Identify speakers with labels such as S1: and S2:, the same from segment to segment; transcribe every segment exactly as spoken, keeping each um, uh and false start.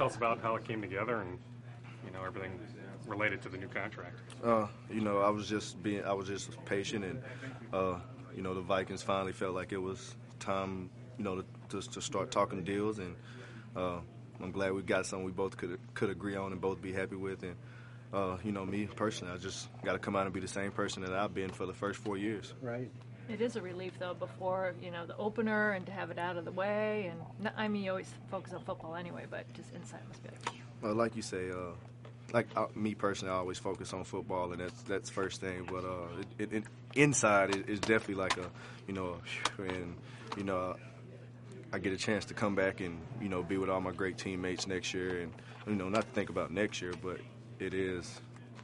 S1: tell us about how it came together and, you know, everything related to the new contract.
S2: Uh, you know, I was just being, I was just patient, and uh, you know, the Vikings finally felt like it was time, you know, to, to, to start talking deals, and uh, I'm glad we got something we both could could agree on and both be happy with. And uh, you know, me personally, I just got to come out and be the same person that I've been for the first four years.
S3: Right.
S4: It is a relief, though, before, you know, the opener and to have it out of the way. And I mean, you always focus on football anyway, but just inside must be like,
S2: Well, like you say, uh, like uh, me personally, I always focus on football, and that's that's first thing. But uh, it, it, it, inside it, it's definitely like a, you know, and you know, I get a chance to come back and you know be with all my great teammates next year, and you know, not to think about next year, but it is.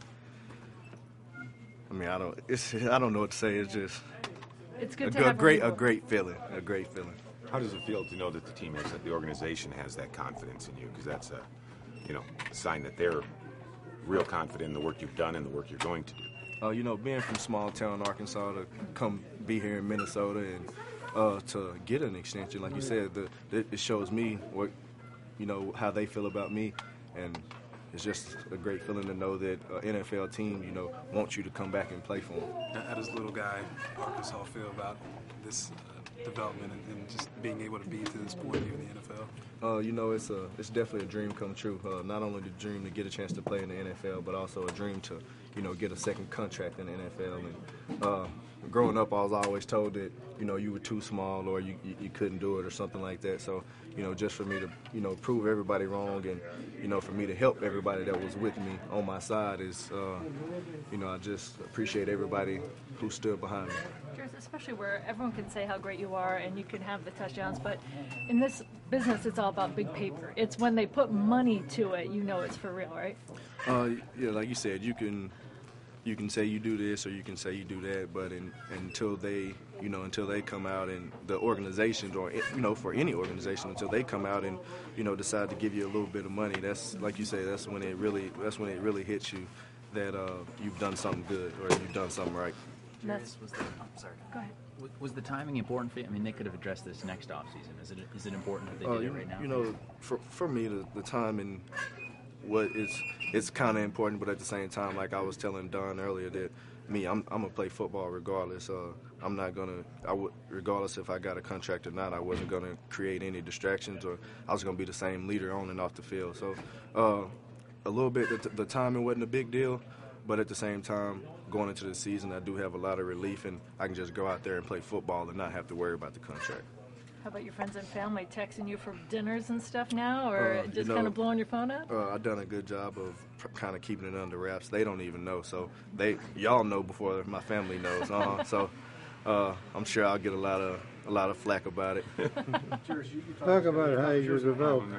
S2: I mean, I don't. It's I don't know what to say. It's just.
S4: it's good
S2: A,
S4: to
S2: good,
S4: have
S2: great,
S4: a
S2: a great feeling, a great feeling.
S5: How does it feel to know that the team has, that the organization has that confidence in you? Because that's a, you know, a sign that they're real confident in the work you've done and the work you're going to do.
S2: Uh, you know, being from small town Arkansas to come be here in Minnesota and uh, to get an extension, like you said, the, the, it shows me what, you know, how they feel about me, and it's just a great feeling to know that an N F L team, you know, wants you to come back and play for them.
S6: How does little guy Arkansas feel about this uh, development and, and just being able to be to this point here in the N F L?
S2: Uh, you know, it's a it's definitely a dream come true. Uh, not only the dream to get a chance to play in the N F L, but also a dream to, you know, get a second contract in the N F L. And uh, growing up, I was always told that, you know, you were too small or you, you, you couldn't do it or something like that. So, you know, just for me to, you know, prove everybody wrong and, you know, for me to help everybody that was with me on my side is, uh, you know, I just appreciate everybody who stood behind me.
S4: especially where everyone can say how great you are and you can have the touchdowns, but in this business it's all about big paper. It's when they put money to it, you know it's for real, right?
S2: Uh, yeah, like you said, you can you can say you do this or you can say you do that, but in, until they, you know, until they come out and the organizations or, you know, for any organization, until they come out and, you know, decide to give you a little bit of money, that's, like you say, that's when it really, that's when it really hits you that uh, you've done something good or you've done something right.
S4: That's,
S7: Was the, I'm sorry.
S4: go ahead.
S7: Was- Was the timing important for you? I mean, they could have addressed this next offseason. Is it is it important that they
S2: Uh,
S7: did
S2: you,
S7: it right now?
S2: you know, for for me, the, the timing, what it's it's kind of important, but at the same time, like I was telling Don earlier, that me, I'm I'm gonna play football regardless. Uh, I'm not gonna, I would, regardless if I got a contract or not, I wasn't gonna create any distractions, or I was gonna be the same leader on and off the field. So, uh, a little bit, the, the timing wasn't a big deal, but at the same time, going into the season, I do have a lot of relief, and I can just go out there and play football and not have to worry about the contract.
S4: How about your friends and family texting you for dinners and stuff now, or
S2: Uh, you
S4: just
S2: know,
S4: kind of blowing your phone up?
S2: Uh, I've done a good job of pr- kind of keeping it under wraps. They don't even know, so they y'all know before my family knows. Uh, so uh, I'm sure I'll get a lot of a lot of flack about it.
S3: Talk about how you developed.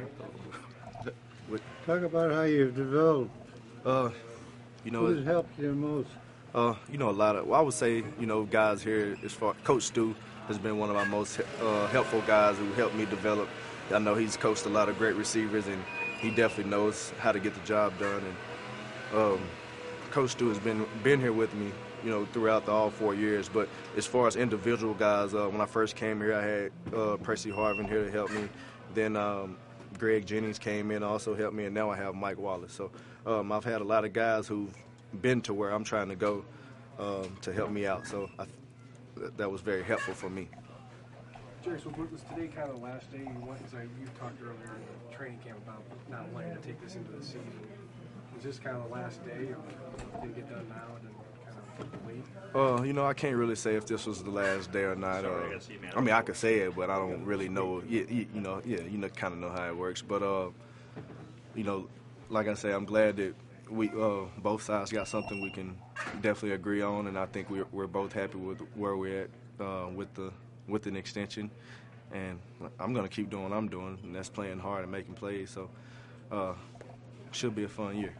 S2: What-
S3: Talk about how you've developed.
S2: uh, you know,
S3: Who's helped you most?
S2: Uh, you know, a lot of, well, I would say, you know, guys here, as far, Coach Stu has been one of my most uh, helpful guys who helped me develop. I know he's coached a lot of great receivers, and he definitely knows how to get the job done. And um, Coach Stu has been been here with me, you know, throughout the all four years. But as far as individual guys, uh, when I first came here, I had uh, Percy Harvin here to help me. Then um, Greg Jennings came in, also helped me, and now I have Mike Wallace. So um, I've had a lot of guys who've been to where I'm trying to go um, to help me out. So I, that was very helpful for me.
S8: Jerry, so was today kind of the last day you went? Because you talked earlier in the training camp about not wanting to take this into the season. Was this kind of the last day, or did it get done now and then kind of wait?
S2: Uh, you know, I can't really say if this was the last day or not.
S1: Sorry,
S2: uh,
S1: I guess you may
S2: I mean, I could say it, but I don't really know. You, you, you know, yeah, you know, kind of know how it works. But uh, you know, like I say, I'm glad that we uh, both sides got something we can definitely agree on, and I think we're we're both happy with where we're at uh, with the with an extension. And I'm gonna keep doing what I'm doing, and that's playing hard and making plays. So, uh, should be a fun year.